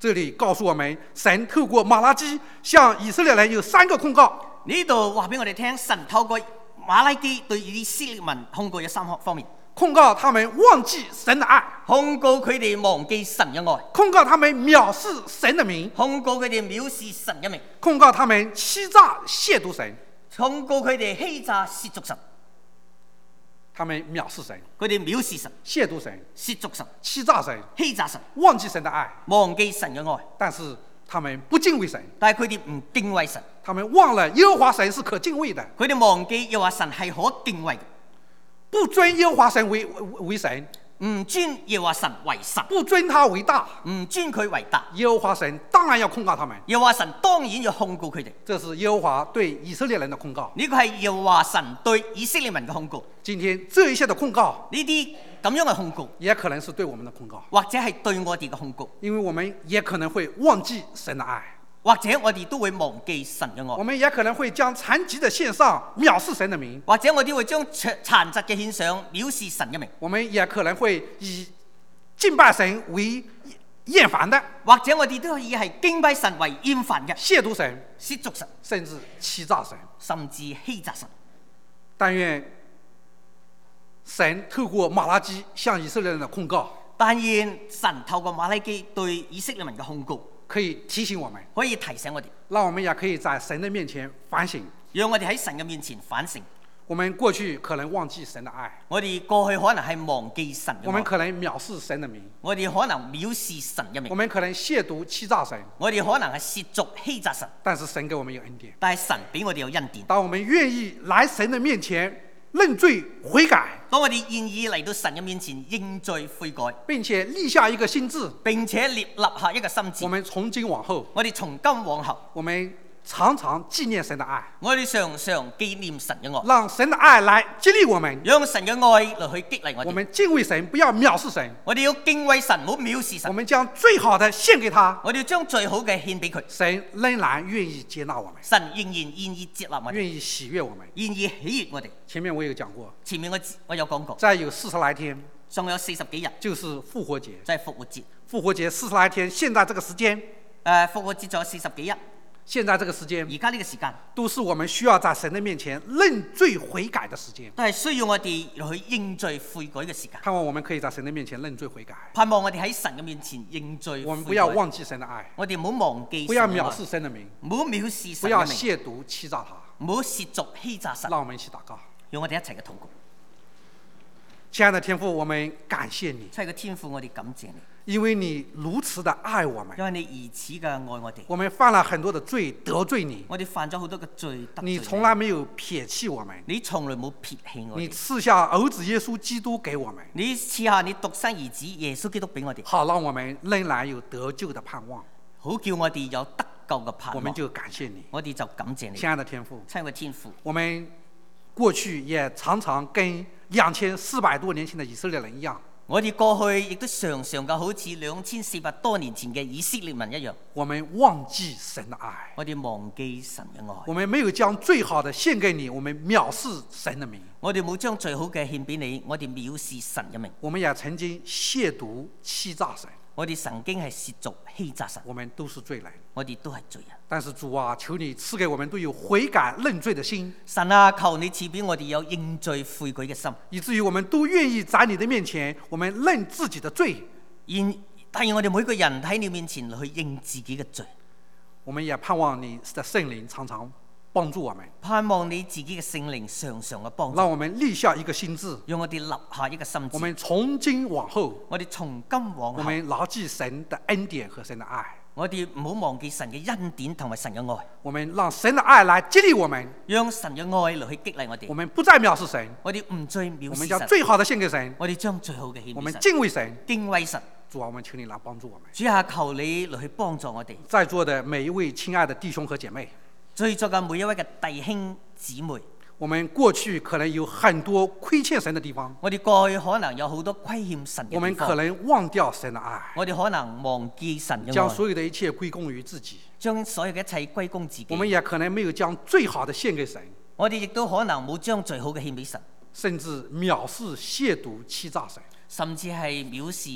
这里告訴我們，神透過馬拉基向以色列人有3個控告。 呢度話俾我哋聽，神透過馬拉基對以色列民控告有3方面。 控告他們忘記神的愛， 控告佢哋忘記神嘅愛， 控告他們藐視神的名， 控告佢哋藐視神嘅名， 控告他們欺詐褻瀆神， 控告佢哋欺詐褻瀆神。 他們藐視神， 佢哋藐視神、 褻瀆神、 褻瀆神、 欺詐神、 欺詐神， 忘記神的愛， 忘記神嘅愛。 但是他們不敬畏神， 但係佢哋唔敬畏神， 他們忘了耶和華神是可敬畏的， 佢哋忘記又話神係可敬畏嘅， 不尊耶和華神為神， 唔尊又話神為神， 不尊他為大， 唔尊佢為大。 耶和華神當然要控告他們， 又話神當然要控告佢哋。 這是耶和華對以色列人的控告。 呢個係又話神對以色列民嘅控告。 今天這一些的控告， 呢啲咁樣嘅控告， 也可能是對我們的控告， 或者係對我哋嘅控告， 因為我們也可能會忘記神的愛， 或者我哋都會忘記神嘅愛， 我們也可能會將殘疾的獻上藐視神的名， 或者我哋會將殘疾嘅獻上藐視神嘅名， 我們也可能會以敬拜神為厭煩的， 或者我哋都可以係敬拜神為厭煩嘅， 褻瀆神、 褻瀆神， 甚至欺詐神， 甚至欺詐神。 但願神透過馬拉基向以色列人的控告， 但願神透過馬拉基對以色列民嘅控告， 可以提醒我們， 可以提醒我哋， 讓我們也可以在神的面前反省， 讓我哋喺神嘅面前反省。 我們過去可能忘記神的愛， 我哋過去可能係忘記神嘅愛， 我們可能藐視神的名， 我哋可能藐視神嘅名， 我們可能褻瀆欺詐神， 我哋可能係褻瀆欺詐神， 但是神給我們有恩典。 但係神俾我哋有恩典。 當我們願意來神的面前認罪悔改， 當我哋願意嚟到神嘅面前認罪悔改， 並且立下一個心志， 並且立下一個心志， 我們從今往後， 我哋從今往後， 我們常常紀念神的愛， 我哋常常紀念神嘅愛， 讓神的愛來激勵我們， 讓神嘅愛嚟去激勵我哋。 我們敬畏神，不要藐視神， 我哋要敬畏神，唔好藐視神。 我們將最好的獻給他， 我哋要將最好嘅獻俾佢。 神仍然願意接納我們， 神仍然願意接納我哋， 願意喜悅我們。 願意喜悅我哋。 前面我有講過， 前面我有講過， 再有40來天， 仲有40幾日， 就是復活節。 就係復活節。 復活節40來天，現在這個時間， 復活節仲有40幾日， 現在這個時間， 而家呢個時間都是我們需要在神的面前認罪悔改的時間， 都係需要我哋去認罪悔改嘅時間。 盼望我們可以在神的面前認罪悔改， 盼望我哋喺神嘅面前認罪悔改。 我們不要忘記神的愛， 我哋唔好忘記神嘅愛， 不要藐視神的名， 唔好藐視神不要嘅名， 褻瀆欺詐他。 唔好褻瀆欺詐神。 讓我們一起禱告。 讓我哋一齊嘅禱告。 親愛的天父，我們感謝你， 親愛嘅天父，我哋感謝你， 因為你如此的愛我們， 因為你如此嘅愛我哋。 我們犯了很多的罪，得罪你， 我哋犯咗好多嘅罪，得罪你從來沒有撇棄我們， 你從來冇撇棄我你哋。 賜下兒子耶穌基督給我們， 你賜下你獨生兒子耶穌基督俾我哋， 好讓我們仍然有得救的盼望。 好叫我哋有得救嘅盼望。 我們就感謝你， 我哋就感謝你， 親愛的天父。 親愛嘅天父。 我們過去也常常跟2400多年前的以色列人一樣， 我哋過去亦都常常嘅好似2400多年前嘅以色列民一樣， 我們忘記神的愛， 我哋忘記神嘅愛， 我們沒有將最好的獻給你，我們藐視神的名， 我哋冇將最好嘅獻俾你，我哋藐視神嘅名， 我們也曾經褻瀆欺詐神， 我哋曾經係褻瀆欺詐神， 我們都是罪人。 我哋都係罪人。 但是主啊，求你賜給我們都有悔改認罪的心， 神啊，求你賜俾我哋有認罪悔改嘅心， 以至於我們都願意在你的面前，我們認自己的罪， 但願我哋每個人喺你面前去認自己嘅罪。 我們也盼望你的聖靈常常幫助我們， 盼望你自己嘅聖靈常常嘅幫助， 讓我們立下一個心志， 讓我哋立下一個心志。 我們從今往後， 我哋從今往後， 我們牢記神的恩典和神的愛， 我哋唔好忘記神嘅恩典同埋神嘅愛， 我們讓神的愛來激勵我們， 讓神嘅愛嚟去激勵我哋。 我們不再藐視神， 我哋唔再藐我們視神， 將最好的獻給神， 我哋將最好嘅獻我們俾神， 敬畏神。 敬畏神。 主啊，我們求你來幫助我們。 主啊，求你嚟去幫助我哋。 在座的每一位親愛的弟兄和姐妹， 在座嘅每一位嘅弟兄姊妹， 我們過去可能有很多虧欠神的地方， 我哋過去可能有好多虧欠神嘅地方， 我們可能忘掉神的愛， 我哋可能忘記神嘅愛， 將所有的一切歸功於自己。 將所有嘅一切歸功自己。 我們也可能沒有將最好的獻給神， 我哋亦都可能冇將最好嘅獻俾神， 甚至藐視褻瀆欺詐神。 甚至係藐視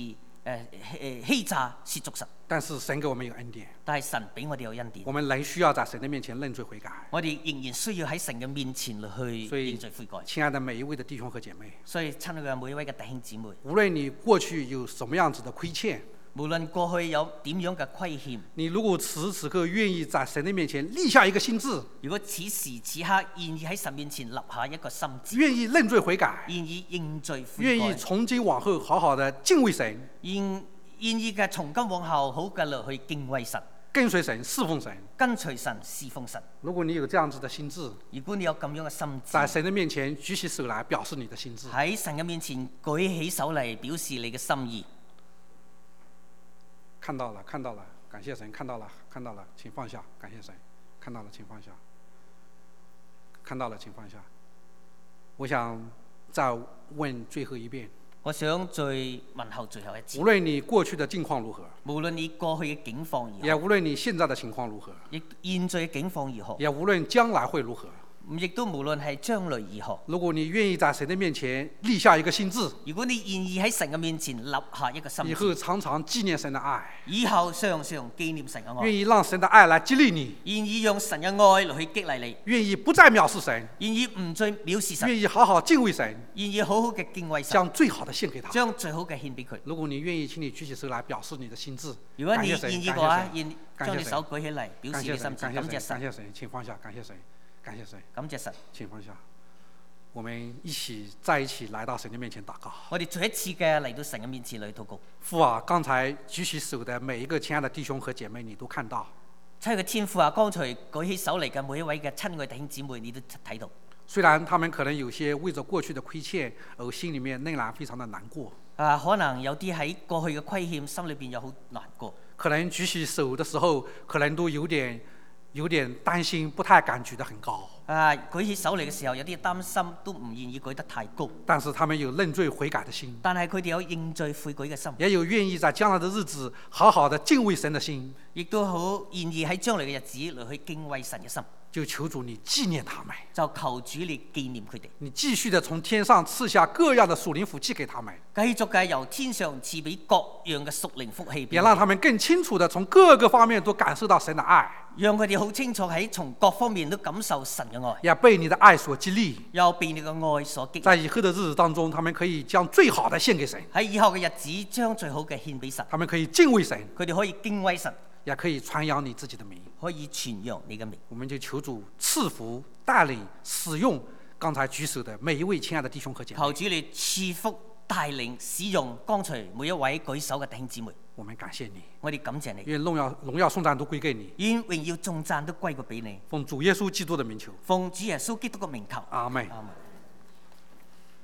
欺詐褻瀆神。 但是神給我們有恩典， 但係神俾我哋有恩典， 我們仍需要在神的面前認罪悔改。 我哋仍然需要喺神嘅面前去所以認罪悔改。 親愛的每一位的弟兄和姐妹， 所以親愛嘅每一位嘅弟兄姊妹， 無論你過去有什麼樣子的虧欠， 無論過去有點樣嘅虧欠， 你如果此時此刻願意在神的面前立下一個心志， 如果此時此刻願意喺神面前立下一個心志， 願意認罪悔改， 願意認罪悔願意改， 從今往後好好的敬畏神， 願意嘅從今往後好嘅嚟去敬畏神， 跟隨神，侍奉神。 跟隨神，侍奉神。 如果你有這樣子的心志， 如果你有咁樣嘅心志， 在神的面前舉起手來表示你的心志， 喺神嘅面前舉起手嚟表示你嘅心意。 看到了，看到了，感謝神，看到了，看到了，請放下，感謝神，看到了，請放下，看到了，請放下。我想再問最後一遍， 我想再問候最後一次。 無論你過去的境況如何， 無論你過去嘅境況如何， 也無論你現在的情況如何， 亦現在嘅境況如何， 也無論將來會如何， 亦都無論係將來如何。 如果你願意在神的面前立下一個心志， 如果你願意喺神嘅面前立下一個心以後志， 常常紀念神的愛， 以後常常紀念神嘅愛， 願意讓神的愛來激勵你， 願意用神嘅愛嚟去激勵你， 願意不再藐視神， 願意唔再藐視神， 願意好好敬畏神， 願意好好嘅敬畏神， 將最好的獻給他。 將最好嘅獻俾佢。 如果你願意，請你舉起手來表示你的心志。 如果你感謝神願意嘅話，願感謝神將你手舉起嚟表示你嘅心志， 感謝神， 感謝神， 感謝神，請放下，感謝神，感謝神， 感謝神。 請放下。我們在一起來到神的面前禱告。 我哋再一次嘅嚟到神嘅面前嚟禱告。 父啊，剛才舉起手的每一個親愛的弟兄和姐妹，你都看到。 親愛嘅天父啊，剛才舉起手嚟嘅每一位嘅親愛弟兄姊妹，你都睇到。 雖然他們可能有些為着過去的虧欠而心裡面仍然非常的難過。 可能有啲喺過去嘅虧欠，心裏邊有好難過。 可能舉起手的時候，可能都有點擔心，不太敢舉得很高。 舉起手嚟嘅時候，有啲擔心，都唔願意舉得太高。 但是他們有認罪悔改的心， 但係佢哋有認罪悔改嘅心， 也有願意在將來的日子好好的敬畏神的心， 亦都好願意喺將來嘅日子嚟去敬畏神嘅心。 就求主你紀念他們， 就求主你紀念佢哋， 你繼續的從天上賜下各樣的屬靈福氣給他們， 繼續嘅由天上賜俾各樣嘅屬靈福氣， 也讓他們更清楚的從各個方面都感受到神的愛， 讓佢哋好清楚喺從各方面都感受神嘅愛， 也被你的愛所激勵， 又被你嘅愛所激勵。 在以後的日子當中，他們可以將最好的獻給神， 喺以後嘅日子將最好嘅獻俾神， 他們可以敬畏神， 佢哋可以敬畏神， 也可以傳揚你自己的名， 可以傳揚你嘅名。 我們就求主賜福帶領使用剛才舉手的每一位親愛的弟兄和姐妹， 求主你賜福帶領使用剛才每一位舉手嘅弟兄姊妹。 我們感謝你， 我哋感謝你， 願榮耀頌讚都歸給你， 願榮耀頌讚都歸過俾你。 奉主耶穌基督的名求， 奉主耶穌基督嘅名求。 阿門。 阿門。